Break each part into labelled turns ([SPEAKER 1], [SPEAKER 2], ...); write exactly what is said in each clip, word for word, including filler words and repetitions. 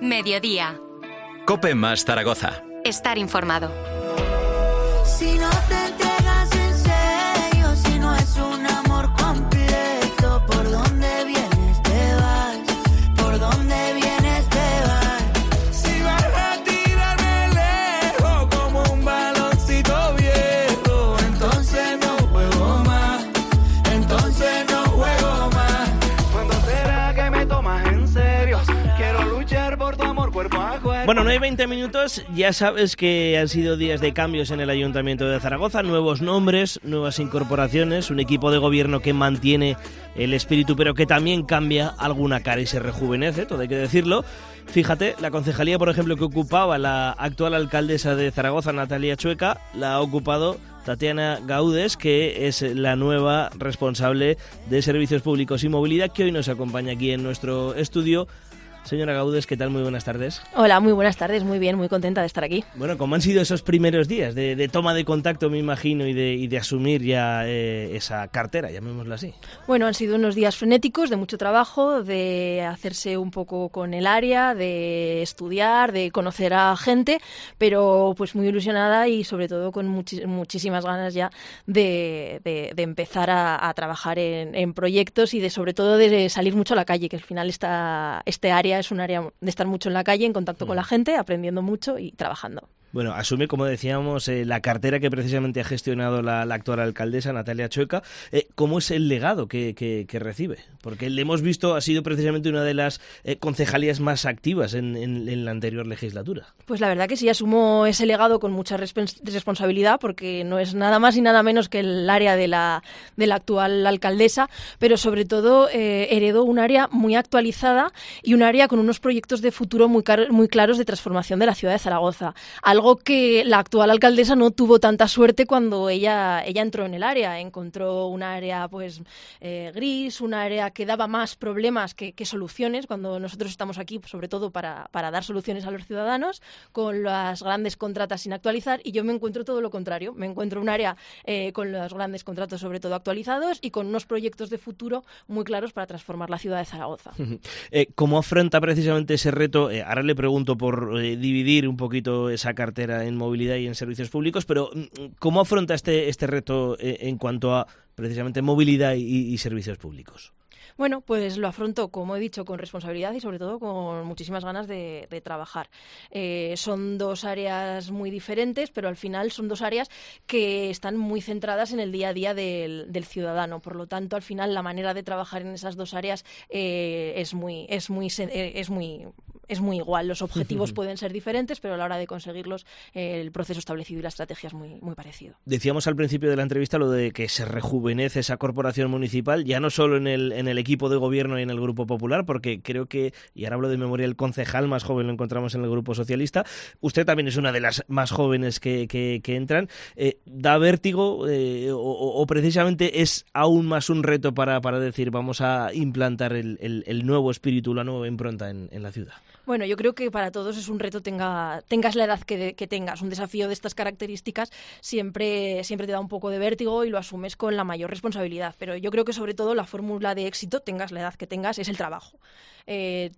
[SPEAKER 1] Mediodía.
[SPEAKER 2] COPE más Zaragoza.
[SPEAKER 1] Estar informado.
[SPEAKER 3] Si no te entregas en serio, si no es un amor completo, ¿por dónde vienes te vas? ¿Por dónde vienes te vas?
[SPEAKER 4] Si vas a tirarme lejos como un baloncito viejo, entonces no juego más, entonces no juego más. ¿Cuándo será que me tomas en serio? Quiero luchar por tu amor cuerpo a cuerpo.
[SPEAKER 5] Bueno, no hay veinte minutos, ya sabes que han sido días de cambios en el Ayuntamiento de Zaragoza, nuevos nombres, nuevas incorporaciones, un equipo de gobierno que mantiene el espíritu pero que también cambia alguna cara y se rejuvenece, todo hay que decirlo. Fíjate, la concejalía, por ejemplo, que ocupaba la actual alcaldesa de Zaragoza, Natalia Chueca, la ha ocupado Tatiana Gaudes, que es la nueva responsable de Servicios Públicos y Movilidad, que hoy nos acompaña aquí en nuestro estudio. Señora Gaudes, ¿qué tal? Muy buenas tardes.
[SPEAKER 6] Hola, muy buenas tardes, muy bien, muy contenta de estar aquí.
[SPEAKER 5] Bueno, ¿cómo han sido esos primeros días de, de toma de contacto, me imagino, y de, y de asumir ya eh, esa cartera, llamémoslo así?
[SPEAKER 6] Bueno, han sido unos días frenéticos, de mucho trabajo, de hacerse un poco con el área, de estudiar, de conocer a gente, pero pues muy ilusionada y sobre todo con muchis- muchísimas ganas ya de, de, de empezar a, a trabajar en, en proyectos y de sobre todo de salir mucho a la calle, que al final esta, este área es un área de estar mucho en la calle, en contacto mm. con la gente, aprendiendo mucho y trabajando.
[SPEAKER 5] Bueno, asume, como decíamos, eh, la cartera que precisamente ha gestionado la, la actual alcaldesa, Natalia Chueca. Eh, ¿Cómo es el legado que, que, que recibe? Porque le hemos visto, ha sido precisamente una de las eh, concejalías más activas en, en, en la anterior legislatura.
[SPEAKER 6] Pues la verdad que sí, asumo ese legado con mucha respons- responsabilidad, porque no es nada más y nada menos que el área de la, de la actual alcaldesa, pero sobre todo eh, heredo un área muy actualizada y un área con unos proyectos de futuro muy, car- muy claros de transformación de la ciudad de Zaragoza. Algo que la actual alcaldesa no tuvo tanta suerte cuando ella, ella entró en el área. Encontró un área pues eh, gris, un área que daba más problemas que, que soluciones, cuando nosotros estamos aquí sobre todo para, para dar soluciones a los ciudadanos, con las grandes contratas sin actualizar, y yo me encuentro todo lo contrario. Me encuentro un área eh, con los grandes contratos sobre todo actualizados y con unos proyectos de futuro muy claros para transformar la ciudad de Zaragoza.
[SPEAKER 5] eh, ¿Cómo afronta precisamente ese reto? Eh, ahora le pregunto por eh, dividir un poquito esa cartera en movilidad y en servicios públicos, pero ¿cómo afronta este, este reto en cuanto a precisamente movilidad y, y servicios públicos?
[SPEAKER 6] Bueno, pues lo afronto, como he dicho, con responsabilidad y sobre todo con muchísimas ganas de, de trabajar. Eh, son dos áreas muy diferentes, pero al final son dos áreas que están muy centradas en el día a día del, del ciudadano. Por lo tanto, al final la manera de trabajar en esas dos áreas eh, es muy, es muy, es muy, es muy igual. Los objetivos pueden ser diferentes, pero a la hora de conseguirlos eh, el proceso establecido y la estrategia es muy, muy parecido.
[SPEAKER 5] Decíamos al principio de la entrevista lo de que se rejuvenece esa corporación municipal, ya no solo en el, en el equipo de gobierno y en el Grupo Popular, porque creo que, y ahora hablo de memoria, el concejal más joven lo encontramos en el Grupo Socialista. Usted también es una de las más jóvenes que, que, que entran. Eh, ¿Da vértigo eh, o, o precisamente es aún más un reto para, para decir vamos a implantar el, el, el nuevo espíritu, la nueva impronta en, en la ciudad?
[SPEAKER 6] Bueno, yo creo que para todos es un reto, tenga, tengas la edad que, que tengas. Un desafío de estas características siempre, siempre te da un poco de vértigo y lo asumes con la mayor responsabilidad. Pero yo creo que sobre todo la fórmula de éxito, tengas la edad que tengas, es el trabajo. Eh,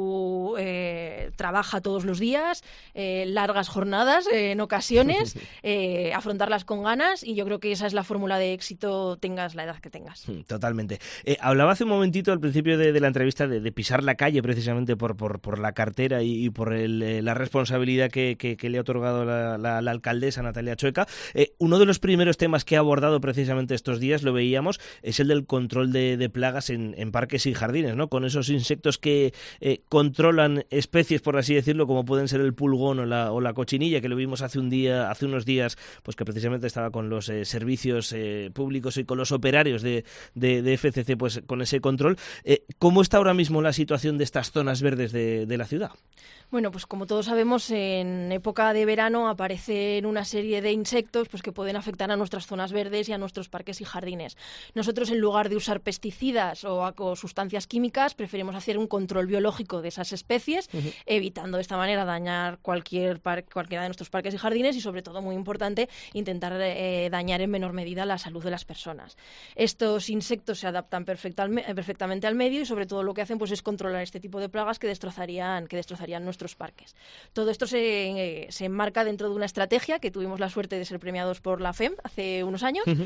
[SPEAKER 6] tú eh, trabaja todos los días, eh, largas jornadas eh, en ocasiones, eh, afrontarlas con ganas, y yo creo que esa es la fórmula de éxito, tengas la edad que tengas.
[SPEAKER 5] Totalmente. Eh, hablaba hace un momentito al principio de, de la entrevista de, de pisar la calle precisamente por, por, por la cartera y, y por el, eh, la responsabilidad que, que, que le ha otorgado la, la, la alcaldesa Natalia Chueca. Eh, uno de los primeros temas que ha abordado precisamente estos días, lo veíamos, es el del control de, de plagas en, en parques y jardines, ¿no? Con esos insectos que eh, controlan especies, por así decirlo, como pueden ser el pulgón o la, o la cochinilla, que lo vimos hace un día, hace unos días, pues que precisamente estaba con los eh, servicios eh, públicos y con los operarios de, de, de F C C, pues con ese control. Eh, ¿Cómo está ahora mismo la situación de estas zonas verdes de, de la ciudad?
[SPEAKER 6] Bueno, pues como todos sabemos, en época de verano aparecen una serie de insectos pues que pueden afectar a nuestras zonas verdes y a nuestros parques y jardines. Nosotros, en lugar de usar pesticidas o, o sustancias químicas, preferimos hacer un control biológico de esas especies, uh-huh. evitando de esta manera dañar cualquier par- cualquiera de nuestros parques y jardines y, sobre todo, muy importante, intentar eh, dañar en menor medida la salud de las personas. Estos insectos se adaptan perfecta- perfectamente al medio y, sobre todo, lo que hacen pues es controlar este tipo de plagas que destrozarían destrozarían, que destrozarían nuestros parques. Todo esto se, se enmarca dentro de una estrategia que tuvimos la suerte de ser premiados por la F E M hace unos años uh-huh.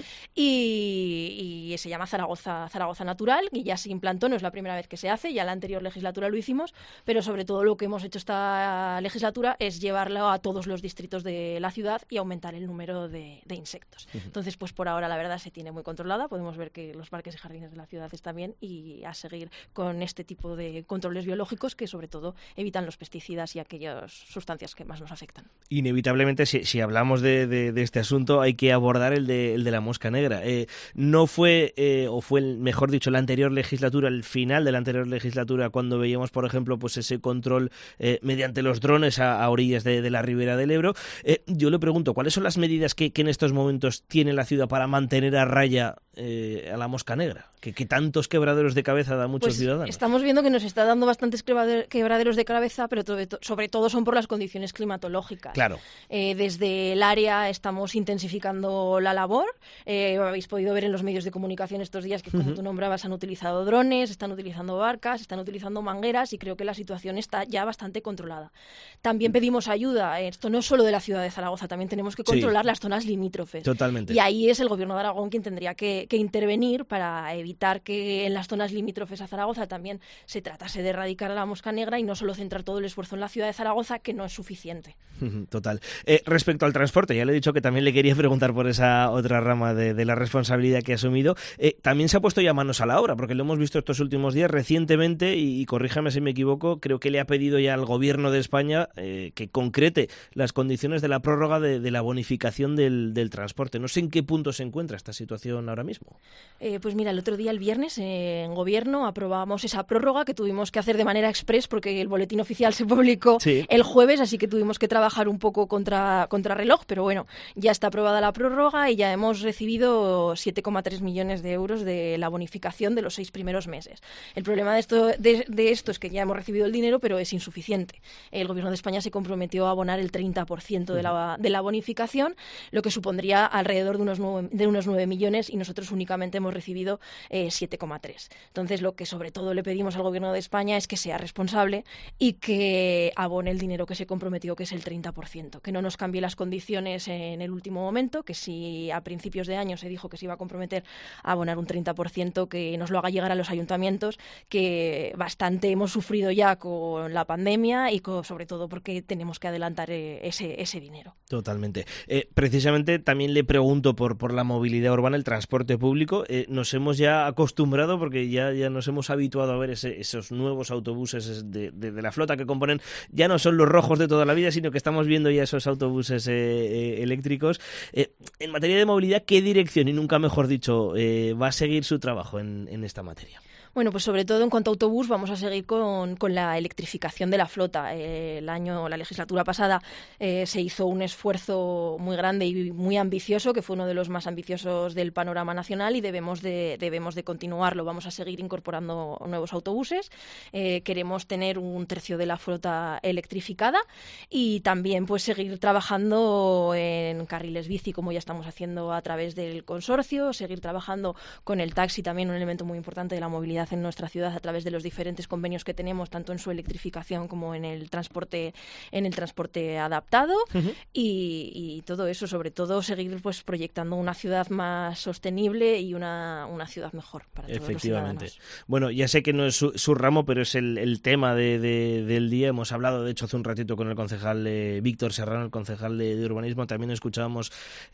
[SPEAKER 6] y, y se llama Zaragoza, Zaragoza Natural, y ya se implantó, no es la primera vez que se hace, ya la anterior legislatura lo hicimos, pero sobre todo lo que hemos hecho esta legislatura es llevarlo a todos los distritos de la ciudad y aumentar el número de, de insectos. Uh-huh. Entonces, pues por ahora la verdad se tiene muy controlada, podemos ver que los parques y jardines de la ciudad están bien y a seguir con este tipo de controles biológicos que sobre todo evitan los pesticidas y aquellas sustancias que más nos afectan.
[SPEAKER 5] Inevitablemente, si, si hablamos de, de, de este asunto, hay que abordar el de, el de la mosca negra. Eh, no fue, eh, o fue, el, mejor dicho, la anterior legislatura, el final de la anterior legislatura, cuando veíamos, por ejemplo, pues ese control eh, mediante los drones a, a orillas de, de la ribera del Ebro. Eh, yo le pregunto, ¿cuáles son las medidas que, que en estos momentos tiene la ciudad para mantener a raya eh, a la mosca negra? Que, que tantos quebraderos de cabeza da a muchos
[SPEAKER 6] pues
[SPEAKER 5] ciudadanos.
[SPEAKER 6] Estamos viendo que nos está dando bastantes quebraderos de cabeza, pero sobre todo son por las condiciones climatológicas.
[SPEAKER 5] Claro.
[SPEAKER 6] Eh, desde el área estamos intensificando la labor. Eh, habéis podido ver en los medios de comunicación estos días que, como uh-huh. tú nombrabas, han utilizado drones, están utilizando barcas, están utilizando mangueras y creo que la situación está ya bastante controlada. También pedimos ayuda. Esto no es solo de la ciudad de Zaragoza, también tenemos que controlar sí. las zonas limítrofes.
[SPEAKER 5] Totalmente.
[SPEAKER 6] Y ahí es el Gobierno de Aragón quien tendría que, que intervenir para evitar que en las zonas limítrofes a Zaragoza también se tratase de erradicar a la mosca negra y no solo centrar todo el esfuerzo en la ciudad de Zaragoza, que no es suficiente.
[SPEAKER 5] Total. Eh, respecto al transporte, ya le he dicho que también le quería preguntar por esa otra rama de, de la responsabilidad que ha asumido. Eh, también se ha puesto ya manos a la obra, porque lo hemos visto estos últimos días recientemente, y, y corríjame si me equivoco, creo que le ha pedido ya al Gobierno de España eh, que concrete las condiciones de la prórroga de, de la bonificación del, del transporte. No sé en qué punto se encuentra esta situación ahora mismo.
[SPEAKER 6] Eh, pues mira, el otro día, el viernes, eh, en Gobierno aprobamos esa prórroga que tuvimos que hacer de manera express porque el boletín oficial se publicó sí. el jueves, así que tuvimos que trabajar un poco contra, contra reloj, pero bueno, ya está aprobada la prórroga y ya hemos recibido siete coma tres millones de euros de la bonificación de los seis primeros meses. El problema de esto, de, de esto es que ya hemos recibido el dinero, pero es insuficiente. El Gobierno de España se comprometió a abonar el treinta por ciento de la, de la bonificación, lo que supondría alrededor de unos nueve, de unos nueve millones y nosotros únicamente hemos recibido eh, siete coma tres. Entonces, lo que sobre todo le pedimos al Gobierno de España es que sea responsable y que abone el dinero que se comprometió, que es el treinta por ciento, que no nos cambie las condiciones en el último momento, que si a principios de año se dijo que se iba a comprometer a abonar un treinta por ciento, que nos lo haga llegar a los ayuntamientos, que bastante hemos sufrido ya con la pandemia y con, sobre todo porque tenemos que adelantar ese, ese dinero.
[SPEAKER 5] Totalmente. Eh, precisamente también le pregunto por, por la movilidad urbana, el transporte público. Eh, nos hemos ya acostumbrado, porque ya, ya nos hemos habituado a ver ese, esos nuevos autobuses de, de, de la flota que componen, ya no son los rojos de toda la vida, sino que estamos viendo ya esos autobuses eh, eh, eléctricos. Eh, en materia de movilidad, ¿qué dirección, y nunca mejor dicho, eh, va a seguir su trabajo en, en esta materia?
[SPEAKER 6] Bueno, pues sobre todo en cuanto a autobús vamos a seguir con, con la electrificación de la flota. Eh, el año, la legislatura pasada eh, se hizo un esfuerzo muy grande y muy ambicioso, que fue uno de los más ambiciosos del panorama nacional y debemos de, debemos de continuarlo. Vamos a seguir incorporando nuevos autobuses. Eh, queremos tener un tercio de la flota electrificada y también pues seguir trabajando en carriles bici, como ya estamos haciendo a través del consorcio, seguir trabajando con el taxi, también un elemento muy importante de la movilidad en nuestra ciudad a través de los diferentes convenios que tenemos, tanto en su electrificación como en el transporte en el transporte adaptado uh-huh. y, y todo eso, sobre todo seguir pues proyectando una ciudad más sostenible y una, una ciudad mejor para todos los ciudadanos.
[SPEAKER 5] Bueno, ya sé que no es su, su ramo, pero es el, el tema de, de, del día. Hemos hablado, de hecho, hace un ratito con el concejal eh, Víctor Serrano, el concejal de, de urbanismo. También escuchábamos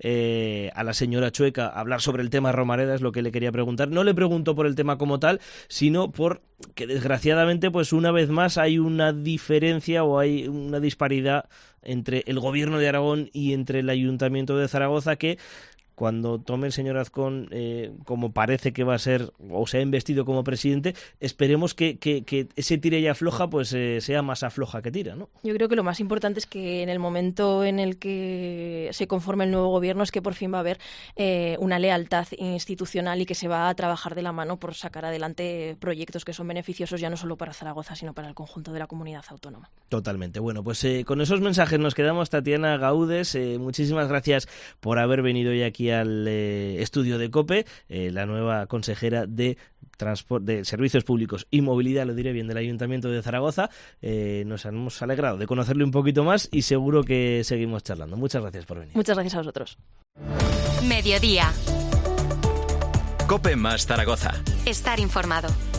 [SPEAKER 5] eh, a la señora Chueca hablar sobre el tema Romareda, es lo que le quería preguntar. No le pregunto por el tema como tal, sino por que desgraciadamente pues una vez más hay una diferencia o hay una disparidad entre el Gobierno de Aragón y entre el Ayuntamiento de Zaragoza, que cuando tome el señor Azcón, eh, como parece que va a ser, o se ha investido como presidente, esperemos que, que, que ese tira y afloja pues eh, sea más afloja que tira, ¿no?
[SPEAKER 6] Yo creo que lo más importante es que en el momento en el que se conforme el nuevo gobierno es que por fin va a haber eh, una lealtad institucional y que se va a trabajar de la mano por sacar adelante proyectos que son beneficiosos ya no solo para Zaragoza, sino para el conjunto de la comunidad autónoma.
[SPEAKER 5] Totalmente. Bueno, pues eh, con esos mensajes nos quedamos. Tatiana Gaudes, eh, muchísimas gracias por haber venido hoy aquí aquí al eh, estudio de COPE, eh, la nueva consejera de, de Servicios Públicos y Movilidad, lo diré bien, del Ayuntamiento de Zaragoza. Eh, nos hemos alegrado de conocerle un poquito más y seguro que seguimos charlando. Muchas gracias por venir.
[SPEAKER 6] Muchas gracias a vosotros.
[SPEAKER 1] Mediodía.
[SPEAKER 2] COPE más Zaragoza.
[SPEAKER 1] Estar informado.